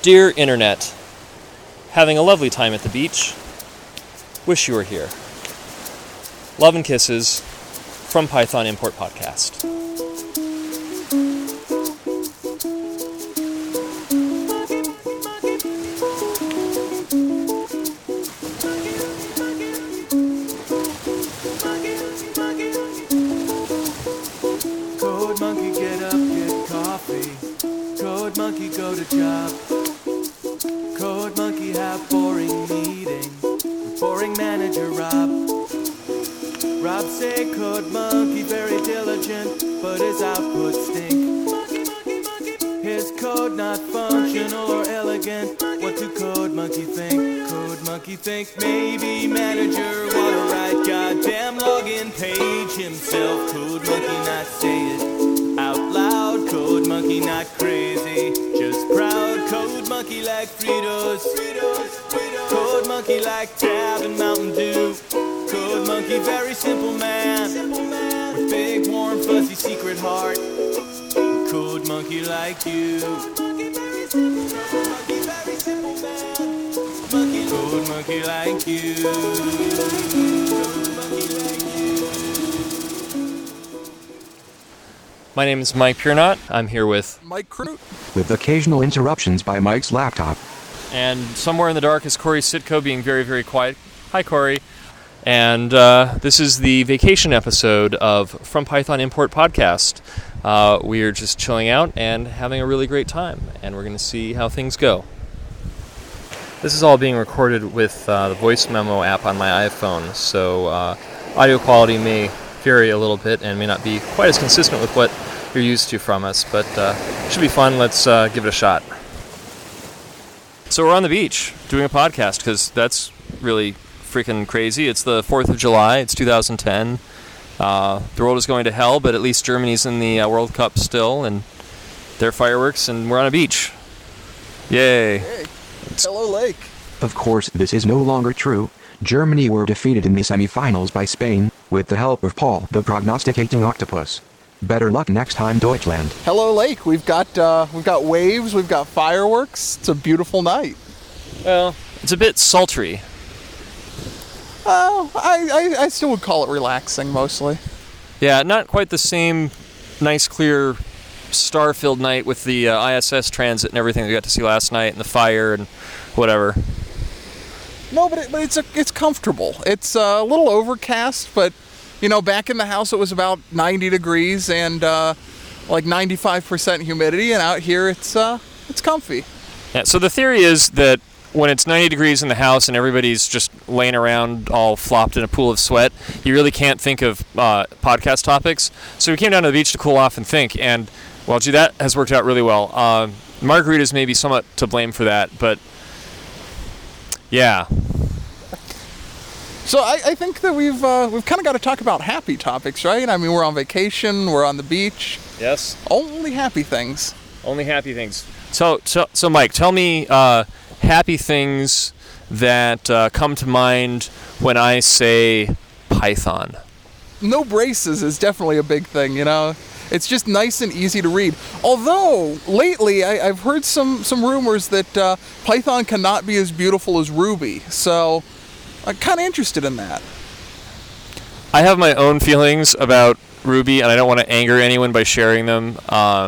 Dear Internet, having a lovely time at the beach. Wish you were here. Love and kisses from Python Import Podcast. Code monkey, get up, get coffee. Code monkey, go to job. Code monkey, have boring meeting. Boring manager Rob. Rob say code monkey very diligent, but his output stink. His code not functional or elegant. What do code monkey think? Code monkey think maybe manager wanna write goddamn login page himself. Code monkey not say it out loud. Code monkey not crazy, just proud. Code monkey like Fritos. Code monkey like Tab and Mountain Dew. Code monkey very simple man with big warm fuzzy secret heart. Code monkey like you. Code monkey like you. My name is Mike Piernot. I'm here with Mike Crute. With occasional interruptions by Mike's laptop. And somewhere in the dark is Corey Sitko being very, very quiet. Hi, Corey. And this is the vacation episode of From Python Import Podcast. We are just chilling out and having a really great time, and we're going to see how things go. This is all being recorded with the voice memo app on my iPhone, so audio quality may vary a little bit and may not be quite as consistent with what you're used to from us, but it should be fun. Let's give it a shot. So we're on the beach doing a podcast because that's really freaking crazy. It's the 4th of July. It's 2010. The world is going to hell, but at least Germany's in the World Cup still, and their fireworks, and we're on a beach. Yay. Hey, hello, Lake. Of course, this is no longer true. Germany were defeated in the semifinals by Spain, with the help of Paul the prognosticating octopus. Better luck next time, Deutschland. Hello, Lake. We've got waves. We've got fireworks. It's a beautiful night. Well, it's a bit sultry. I still would call it relaxing, mostly. Yeah, not quite the same nice, clear, star-filled night with the ISS transit and everything we got to see last night, and the fire and whatever. No, but it's comfortable. It's a little overcast, but back in the house it was about 90 degrees and like 95% humidity, and out here it's comfy. Yeah. So the theory is that when it's 90 degrees in the house and everybody's just laying around all flopped in a pool of sweat, you really can't think of podcast topics. So we came down to the beach to cool off and think, and, well, gee, that has worked out really well. Margaritas may be somewhat to blame for that, but, yeah. So I think that we've kind of got to talk about happy topics, right? I mean, we're on vacation, we're on the beach. Yes. Only happy things. Only happy things. So Mike, tell me happy things that come to mind when I say Python. No braces is definitely a big thing, It's just nice and easy to read. Although, lately, I've heard some rumors that Python cannot be as beautiful as Ruby, so I'm kind of interested in that. I have my own feelings about Ruby, and I don't want to anger anyone by sharing them,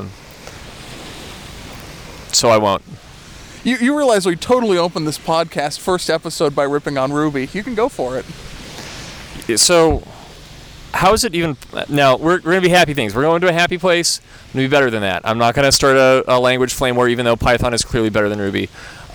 so I won't. You realize we totally opened this podcast first episode by ripping on Ruby. You can go for it. So, how is it even... Now, we're going to be happy things. We're going to a happy place. I'm going to be better than that. I'm not going to start a language flame war, even though Python is clearly better than Ruby.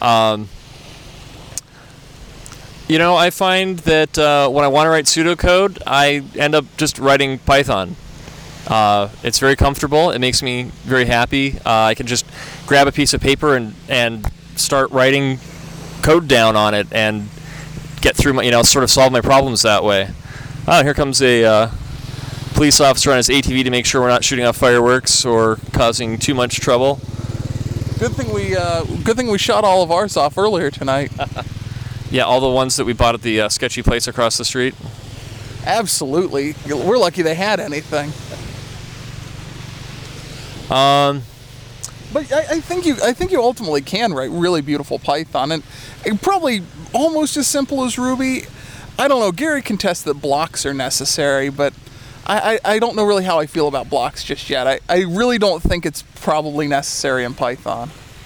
I find that when I want to write pseudocode, I end up just writing Python. It's very comfortable. It makes me very happy. I can just grab a piece of paper and start writing code down on it and get through my, sort of solve my problems that way. Oh, here comes a police officer on his ATV to make sure we're not shooting off fireworks or causing too much trouble. Good thing we shot all of ours off earlier tonight. Yeah, all the ones that we bought at the sketchy place across the street. Absolutely. We're lucky they had anything. But I think you ultimately can write really beautiful Python, and probably almost as simple as Ruby. I don't know. Gary contests that blocks are necessary, but I don't know really how I feel about blocks just yet. I really don't think it's probably necessary in Python.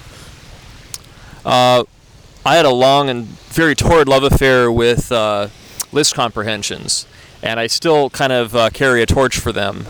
I had a long and very torrid love affair with list comprehensions, and I still kind of carry a torch for them.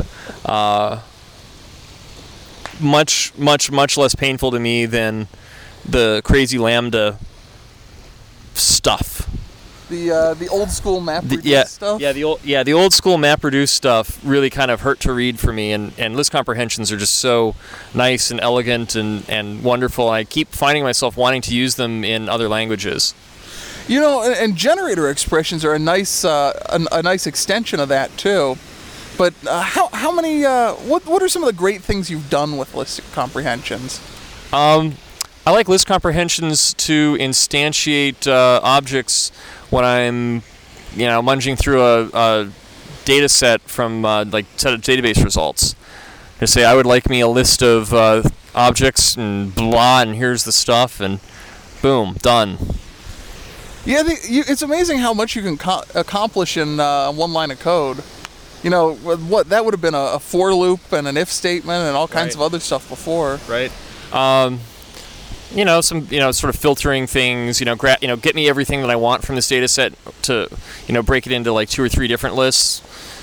Much less painful to me than the crazy lambda stuff. The old school MapReduce stuff. The old school MapReduce stuff really kind of hurt to read for me, and list comprehensions are just so nice and elegant and wonderful. I keep finding myself wanting to use them in other languages. You know, and generator expressions are a nice extension of that too. But how many? What are some of the great things you've done with list comprehensions? I like list comprehensions to instantiate objects when I'm, munging through a data set from set of database results. To say I would like me a list of objects and blah, and here's the stuff, and boom, done. Yeah, it's amazing how much you can accomplish in one line of code. What that would have been a for loop and an if statement and all kinds of other stuff before. Right. Some sort of filtering things. Get me everything that I want from this data set to break it into like 2 or 3 different lists.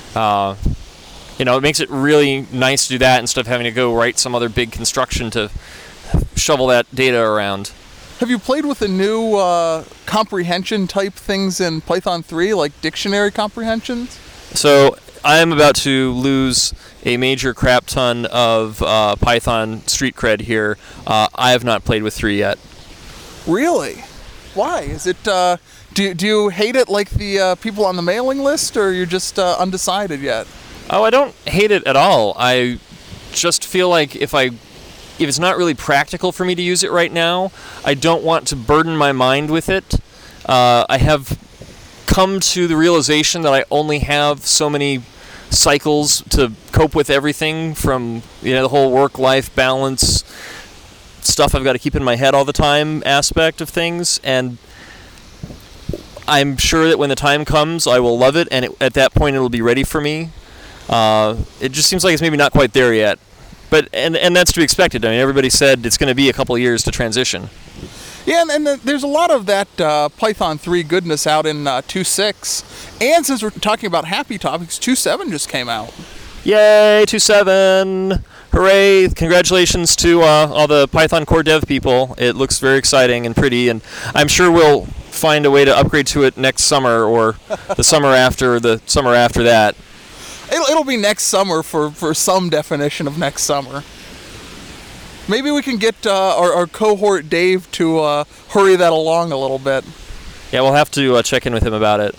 It makes it really nice to do that instead of having to go write some other big construction to shovel that data around. Have you played with the new comprehension type things in Python 3, like dictionary comprehensions? So I am about to lose a major crap ton of Python street cred here. I have not played with 3 yet. Really? Why? Is it? Do you hate it like the people on the mailing list, or you're just undecided yet? Oh, I don't hate it at all. I just feel like if it's not really practical for me to use it right now, I don't want to burden my mind with it. I have come to the realization that I only have so many cycles to cope with everything from the whole work-life balance stuff I've got to keep in my head all the time aspect of things, and I'm sure that when the time comes I will love it, and at that point it'll be ready for me. It just seems like it's maybe not quite there yet, but and that's to be expected. I mean, everybody said it's going to be a couple of years to transition. Yeah, and there's a lot of that Python 3 goodness out in 2.6. And since we're talking about happy topics, 2.7 just came out. Yay, 2.7! Hooray! Congratulations to all the Python core dev people. It looks very exciting and pretty, and I'm sure we'll find a way to upgrade to it next summer, or the summer after, or the summer after that. It'll be next summer for some definition of next summer. Maybe we can get our cohort Dave to hurry that along a little bit. Yeah, we'll have to check in with him about it.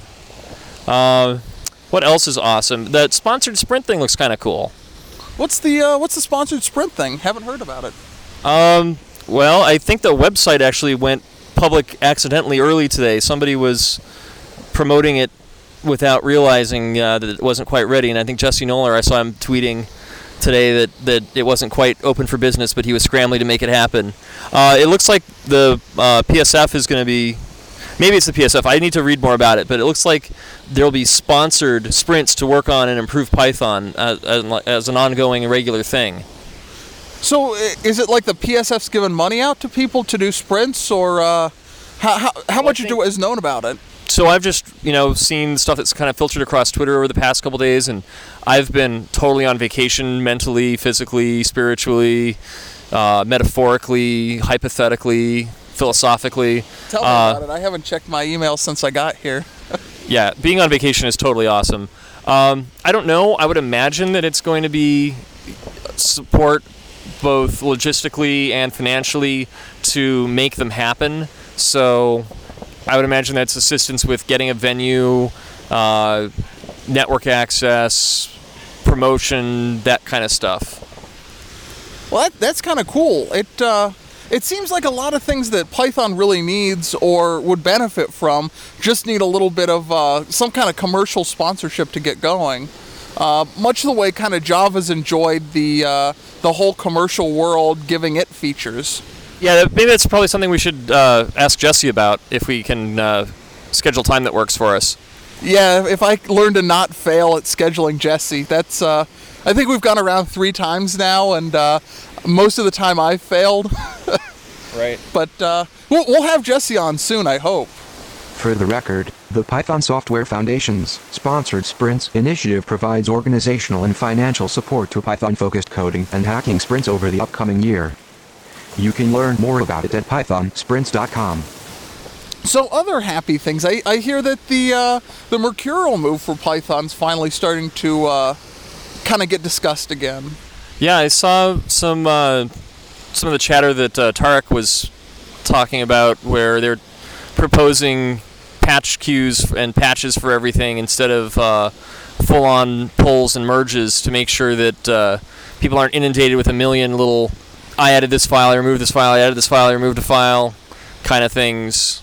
What else is awesome? That sponsored sprint thing looks kind of cool. What's the sponsored sprint thing? Haven't heard about it. Well, I think the website actually went public accidentally early today. Somebody was promoting it without realizing that it wasn't quite ready, and I think Jesse Noller, I saw him tweeting today that it wasn't quite open for business, but he was scrambling to make it happen. It looks like the PSF is going to be, maybe it's the PSF, I need to read more about it, but it looks like there'll be sponsored sprints to work on and improve Python as an ongoing and regular thing. So is it like the PSF's giving money out to people to do sprints, or how much is known about it? So I've just, seen stuff that's kind of filtered across Twitter over the past couple days, and I've been totally on vacation mentally, physically, spiritually, metaphorically, hypothetically, philosophically. Tell me about it. I haven't checked my email since I got here. Yeah, being on vacation is totally awesome. I don't know. I would imagine that it's going to be support both logistically and financially to make them happen. So I would imagine that's assistance with getting a venue, network access, promotion, that kind of stuff. Well, that's kind of cool. It seems like a lot of things that Python really needs or would benefit from just need a little bit of some kind of commercial sponsorship to get going. much the way kind of Java's enjoyed the whole commercial world giving it features. Yeah, maybe that's probably something we should ask Jesse about if we can schedule time that works for us. Yeah, if I learn to not fail at scheduling Jesse, that's, I think we've gone around 3 times now, and most of the time I've failed. Right. But we'll have Jesse on soon, I hope. For the record, the Python Software Foundation's sponsored Sprints initiative provides organizational and financial support to Python-focused coding and hacking sprints over the upcoming year. You can learn more about it at pythonsprints.com. So other happy things, I hear that the Mercurial move for Python's finally starting to kind of get discussed again. Yeah, I saw some of the chatter that Tarek was talking about, where they're proposing patch queues and patches for everything instead of full-on pulls and merges to make sure that people aren't inundated with a million little I added this file, I removed this file, I added this file, I removed a file kind of things.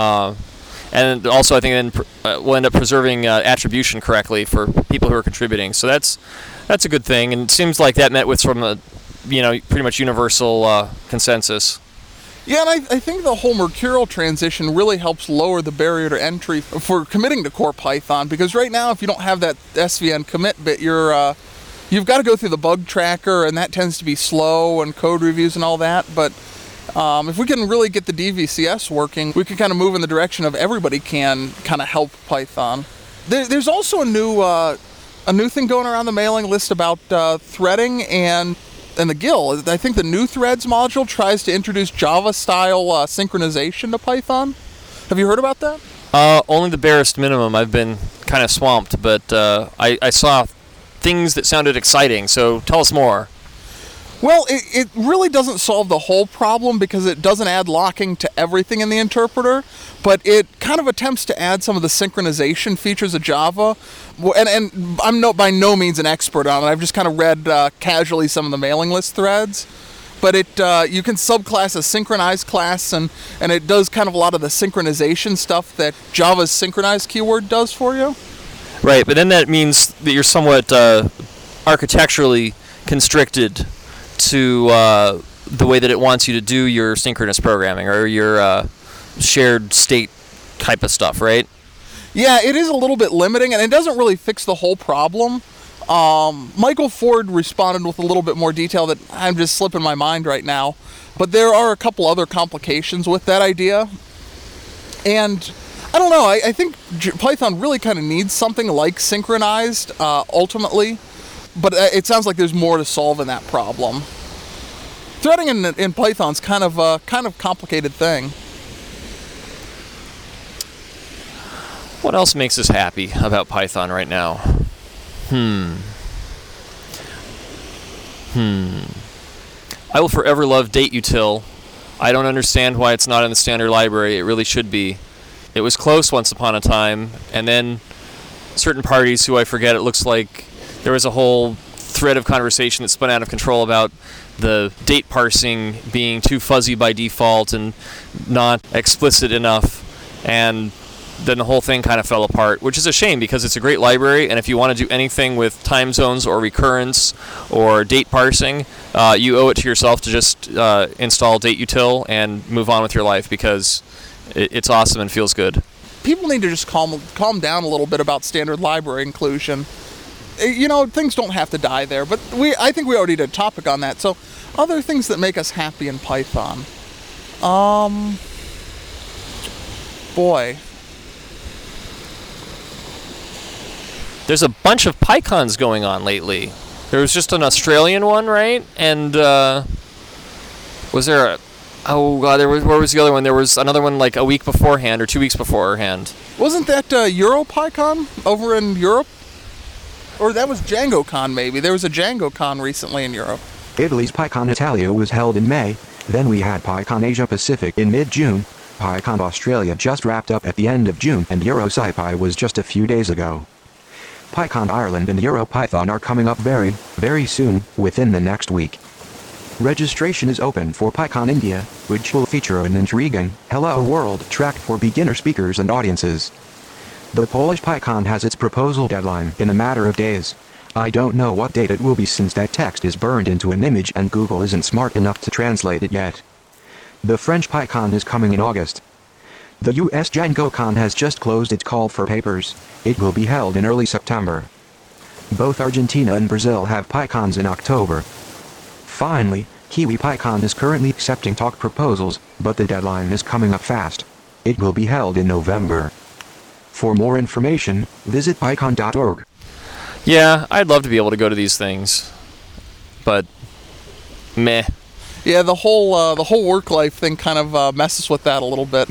And also I think then we'll end up preserving attribution correctly for people who are contributing. So that's a good thing, and it seems like that met with from a pretty much universal consensus. Yeah, and I think the whole Mercurial transition really helps lower the barrier to entry for committing to core Python, because right now if you don't have that SVN commit bit, you've got to go through the bug tracker, and that tends to be slow, and code reviews and all that. But if we can really get the DVCS working, we can kind of move in the direction of everybody can kind of help Python. There's also a new thing going around the mailing list about threading and the GIL. I think the new threads module tries to introduce Java-style synchronization to Python. Have you heard about that? Only the barest minimum. I've been kind of swamped, but I saw things that sounded exciting, so tell us more. Well, it really doesn't solve the whole problem because it doesn't add locking to everything in the interpreter, but it kind of attempts to add some of the synchronization features of Java. And I'm by no means an expert on it. I've just kind of read casually some of the mailing list threads. But you can subclass a synchronize class, and it does kind of a lot of the synchronization stuff that Java's synchronize keyword does for you. Right, but then that means that you're somewhat architecturally constricted to the way that it wants you to do your synchronous programming or your shared state type of stuff, right? Yeah, it is a little bit limiting, and it doesn't really fix the whole problem. Michael Ford responded with a little bit more detail that I'm just slipping my mind right now. But there are a couple other complications with that idea. And I don't know, I think Python really kind of needs something like synchronized ultimately. But it sounds like there's more to solve in that problem. Threading in Python's kind of a complicated thing. What else makes us happy about Python right now? I will forever love dateutil. I don't understand why it's not in the standard library. It really should be. It was close once upon a time, and then certain parties who I forget, it looks like there was a whole thread of conversation that spun out of control about the date parsing being too fuzzy by default and not explicit enough, and then the whole thing kind of fell apart, which is a shame because it's a great library, and if you want to do anything with time zones or recurrence or date parsing, you owe it to yourself to just install dateutil and move on with your life because it's awesome and feels good. People need to just calm down a little bit about standard library inclusion. Things don't have to die there, but I think we already did a topic on that. So, other things that make us happy in Python. Boy. There's a bunch of PyCons going on lately. There was just an Australian one, right? And was there where was the other one? There was another one like a week beforehand or 2 weeks beforehand. Wasn't that EuroPyCon over in Europe? Or that was DjangoCon, maybe. There was a DjangoCon recently in Europe. Italy's PyCon Italia was held in May, then we had PyCon Asia Pacific in mid-June, PyCon Australia just wrapped up at the end of June, and EuroSciPy was just a few days ago. PyCon Ireland and EuroPython are coming up very, very soon, within the next week. Registration is open for PyCon India, which will feature an intriguing Hello World track for beginner speakers and audiences. The Polish PyCon has its proposal deadline in a matter of days. I don't know what date it will be since that text is burned into an image and Google isn't smart enough to translate it yet. The French PyCon is coming in August. The US DjangoCon has just closed its call for papers. It will be held in early September. Both Argentina and Brazil have PyCons in October. Finally, Kiwi PyCon is currently accepting talk proposals, but the deadline is coming up fast. It will be held in November. For more information, visit pycon.org. Yeah, I'd love to be able to go to these things, but meh. Yeah, the whole work life thing kind of messes with that a little bit.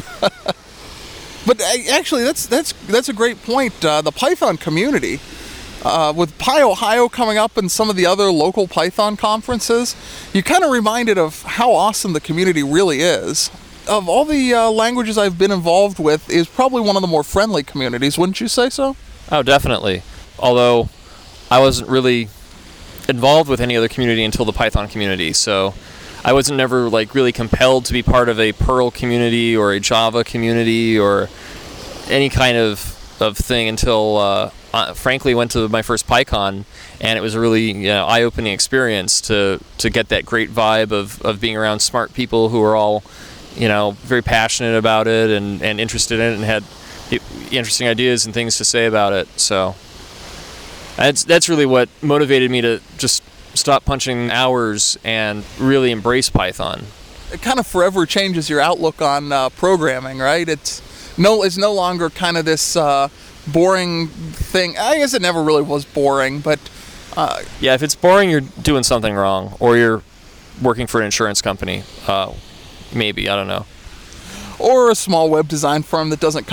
But actually, that's a great point. The Python community, with PyOhio coming up and some of the other local Python conferences, you're kind of reminded of how awesome the community really is. Of all the languages I've been involved with, is probably one of the more friendly communities, wouldn't you say so? Oh, definitely. Although I wasn't really involved with any other community until the Python community, so I wasn't never really compelled to be part of a Perl community or a Java community or any kind of thing until frankly went to my first PyCon, and it was a really eye-opening experience to get that great vibe of being around smart people who are all very passionate about it and interested in it and had interesting ideas and things to say about it. So that's really what motivated me to just stop punching hours and really embrace Python. It kind of forever changes your outlook on programming, right? It's no longer kind of this boring thing. I guess it never really was boring, but yeah, if it's boring, you're doing something wrong, or you're working for an insurance company. Maybe, I don't know. Or a small web design firm that doesn't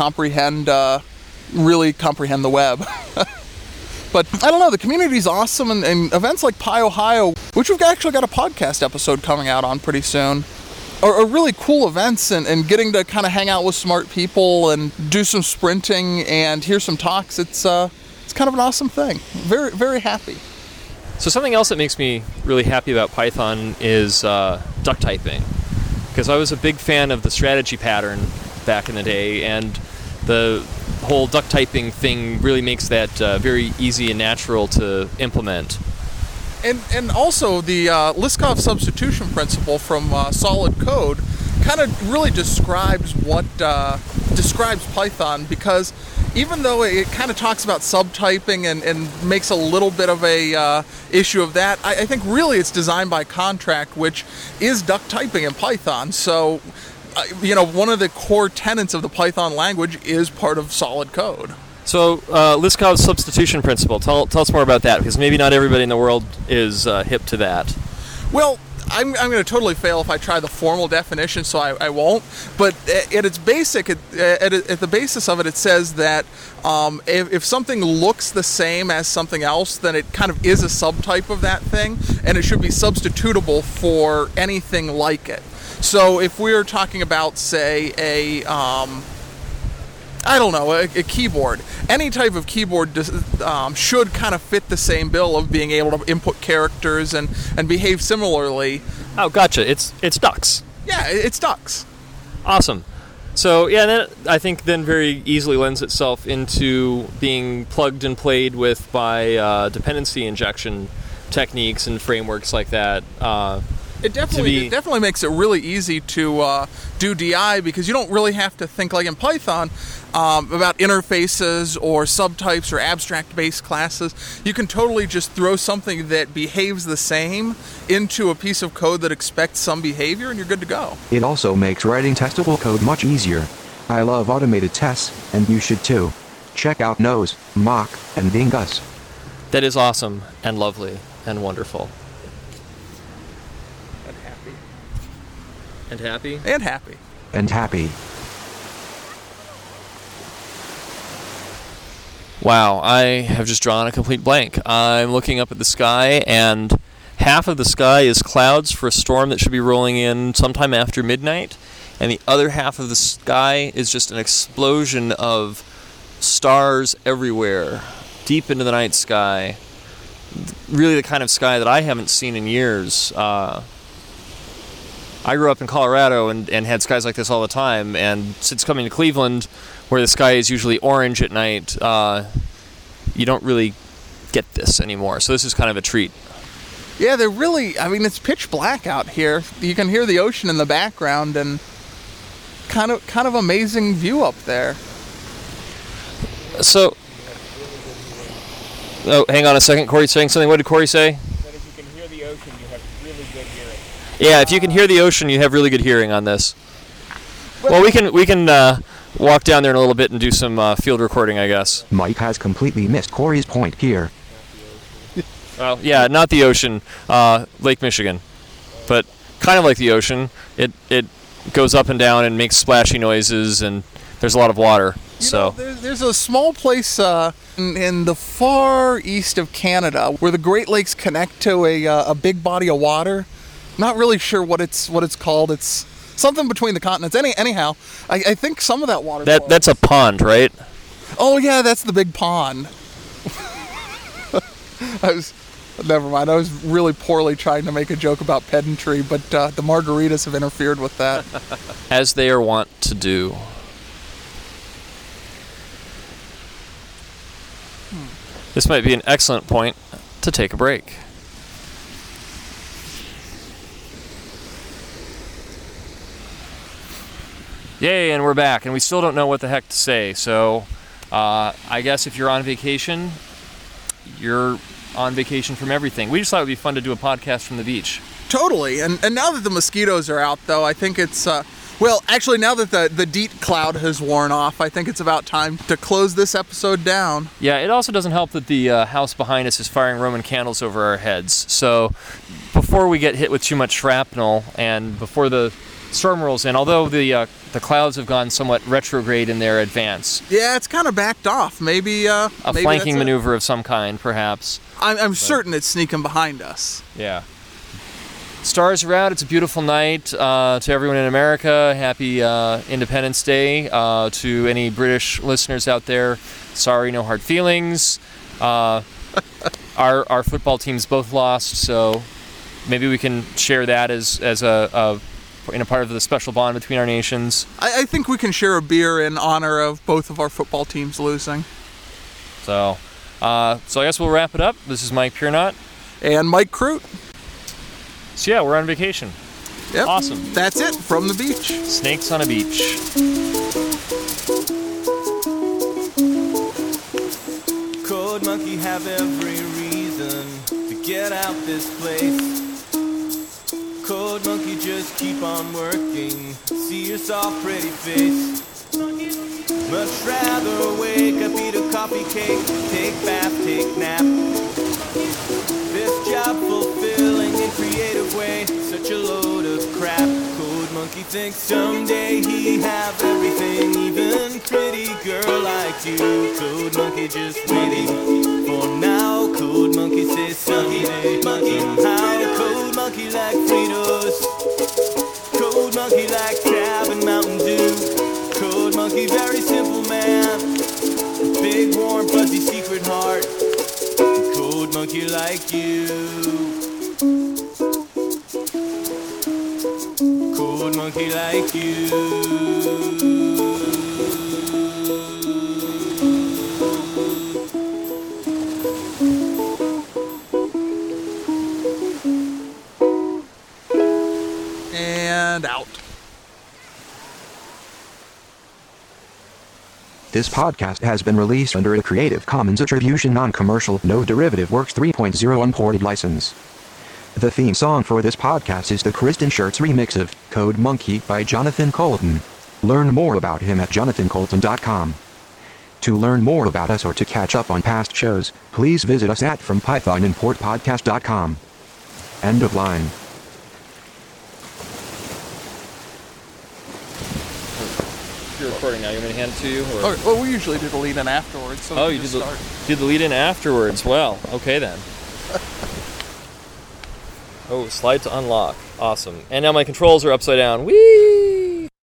really comprehend the web. But I don't know, the community's awesome, and events like PyOhio, which we've actually got a podcast episode coming out on pretty soon, are really cool events, and getting to kind of hang out with smart people and do some sprinting and hear some talks. It's kind of an awesome thing. Very, very happy. So something else that makes me really happy about Python is duck typing, because I was a big fan of the strategy pattern back in the day, and the whole duck typing thing really makes that very easy and natural to implement. And also the Liskov substitution principle from Solid Code kind of really describes Python, because even though it kind of talks about subtyping and makes a little bit of a issue of that, I think really it's designed by contract, which is duck typing in Python. So one of the core tenets of the Python language is part of Solid Code. So, Liskov's substitution principle, tell us more about that, because maybe not everybody in the world is hip to that. Well, I'm going to totally fail if I try the formal definition, so I won't. But at its basic, at the basis of it, it says that if something looks the same as something else, then it kind of is a subtype of that thing, and it should be substitutable for anything like it. So if we're talking about, say, a keyboard. Any type of keyboard should kind of fit the same bill of being able to input characters and behave similarly. Oh, gotcha. It's ducks. Yeah, it's ducks. Awesome. So, yeah, that I think then very easily lends itself into being plugged and played with by dependency injection techniques and frameworks like that. It definitely makes it really easy to do DI, because you don't really have to think like in Python about interfaces or subtypes or abstract-based classes. You can totally just throw something that behaves the same into a piece of code that expects some behavior, and you're good to go. It also makes writing testable code much easier. I love automated tests, and you should too. Check out Nose, Mock, and Dingus. That is awesome and lovely and wonderful. And happy? And happy. And happy. Wow, I have just drawn a complete blank. I'm looking up at the sky, and half of the sky is clouds for a storm that should be rolling in sometime after midnight, and the other half of the sky is just an explosion of stars everywhere, deep into the night sky. Really the kind of sky that I haven't seen in years. I grew up in Colorado and had skies like this all the time, and since coming to Cleveland, where the sky is usually orange at night, you don't really get this anymore. So this is kind of a treat. Yeah, they're really, I mean, it's pitch black out here. You can hear the ocean in the background, and kind of amazing view up there. So, oh, hang on a second. Corey's saying something. What did Corey say? That if you can hear the ocean, you have really good hearing. Yeah, if you can hear the ocean, you have really good hearing on this. Well, we can walk down there in a little bit and do some field recording, I guess. Mike has completely missed Corey's point here. Well, yeah, not the ocean, Lake Michigan, but kind of like the ocean. It goes up and down and makes splashy noises, and there's a lot of water. You know, there's a small place in the far east of Canada where the Great Lakes connect to a big body of water. Not really sure what it's called. It's something between the continents. Anyhow, I think some of that water. That's a pond, right? Oh yeah, that's the big pond. Never mind. I was really poorly trying to make a joke about pedantry, but the margaritas have interfered with that. As they are wont to do. This might be an excellent point to take a break. Yay, and we're back, and we still don't know what the heck to say, so I guess if you're on vacation, you're on vacation from everything. We just thought it would be fun to do a podcast from the beach. Totally, and now that the mosquitoes are out, though, I think it's, well, actually, now that the DEET cloud has worn off, I think it's about time to close this episode down. Yeah, it also doesn't help that the house behind us is firing Roman candles over our heads, so before we get hit with too much shrapnel, and before the storm rolls in, although the clouds have gone somewhat retrograde in their advance. Yeah, it's kind of backed off. Maybe a flanking maneuver of some kind, perhaps. I'm certain it's sneaking behind us. Yeah. Stars are out. It's a beautiful night. To everyone in America, happy Independence Day. To any British listeners out there, sorry, no hard feelings. Our football teams both lost, so maybe we can share that as a part of the special bond between our nations. I think we can share a beer in honor of both of our football teams losing. So I guess we'll wrap it up. This is Mike Piernot. And Mike Crute. So yeah, we're on vacation. Yep. Awesome. That's it, from the beach. Snakes on a beach. Code Monkey have every reason to get out this place. Code Monkey, just keep on working. See your soft, pretty face. Much rather wake up, eat a coffee cake, take bath, take nap. This job fulfilling in creative way, such a load of crap. Code Monkey thinks someday he have everything, even pretty girl like you. Code Monkey just waiting for now. Code Monkey says someday, somehow. Code Monkey like Fritos. Code Monkey like Tab and Mountain Dew. Code Monkey, very simple man. Big, warm, fuzzy, secret heart. Code Monkey like you. Code Monkey like you. And out. This podcast has been released under a Creative Commons Attribution Non-Commercial No Derivative Works 3.0 Unported license. The theme song for this podcast is the Kristen Shirts remix of Code Monkey by Jonathan Colton. Learn more about him at jonathancolton.com. To learn more about us or to catch up on past shows, please visit us at FromPythonImportPodcast.com. End of line. You're recording now. You want me to hand it to you? Or? Okay, well, we usually do the lead-in afterwards. So You did the lead-in afterwards. Well, okay then. Oh, slide to unlock. Awesome. And now my controls are upside down. Whee!